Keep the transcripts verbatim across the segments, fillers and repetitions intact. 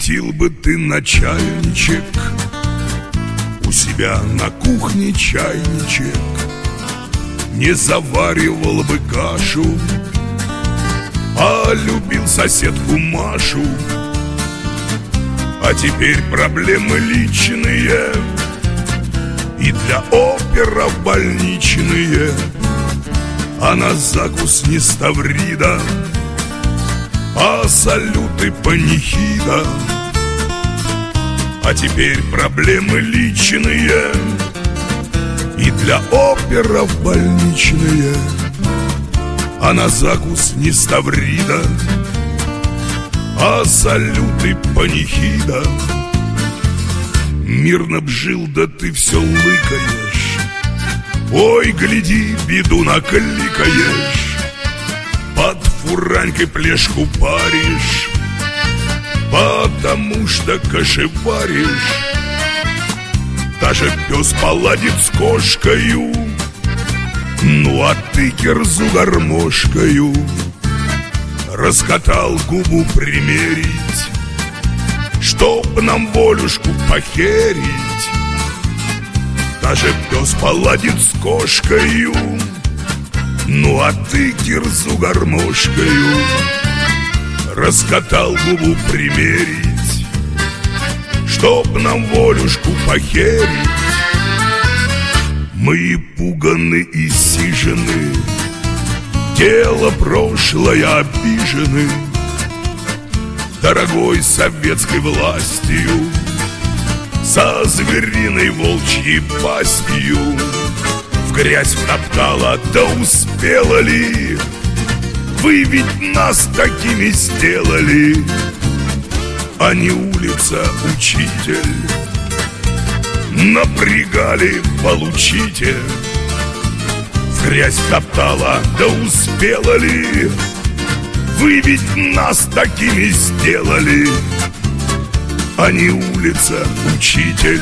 Кипятил бы ты, начальничек, у себя на кухне чайничек, не заваривал бы кашу, а любил соседку Машу. А теперь проблемы личные и для оперов больничные, а на закус не ставрида, а салюты панихида. А теперь проблемы личные и для оперов больничные, а на закус не ставрида, а салюты панихида. Мирно б жил, да ты все лыкаешь, ой, гляди, беду накликаешь, под фуранькой плешку паришь, потому что кошеваришь. Даже пес поладит с кошкою, ну а ты кирзу гармошкою раскатал губу примерить, чтоб нам волюшку похерить. Даже пес поладит с кошкою, ну а ты кирзу гармошкою раскатал губу примерить, чтоб нам волюшку похерить. Мы пуганы и сижены, дело прошлое обижены дорогой советской властью, со звериной волчьей пастью. В грязь втоптала, да успела ли? Вы ведь нас такими сделали, а не улица, учитель. Напрягали, получите. В грязь втоптала, да успела ли? Вы ведь нас такими сделали, а не улица, учитель.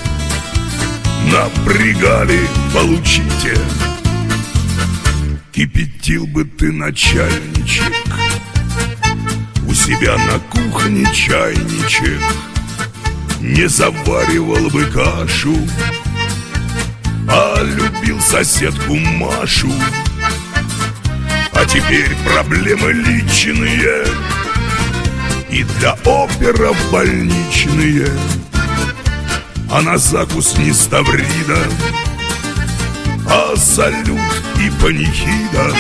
Напрягали, получите. Кипятил бы ты, начальничек, у себя на кухне чайничек, не заваривал бы кашу, а любил соседку Машу. А теперь проблемы личные и для оперов больничные, а на закус не ставрида, а салют и панихида.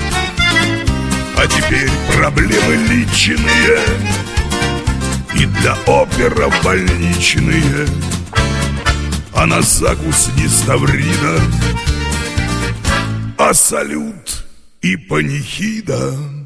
А теперь проблемы личные и для оперов больничные, а на закус не ставрида, а салют и панихида.